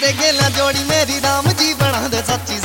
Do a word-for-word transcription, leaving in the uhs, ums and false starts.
तेरे गेला जोड़ी मेरी राम जी बना दे सच्ची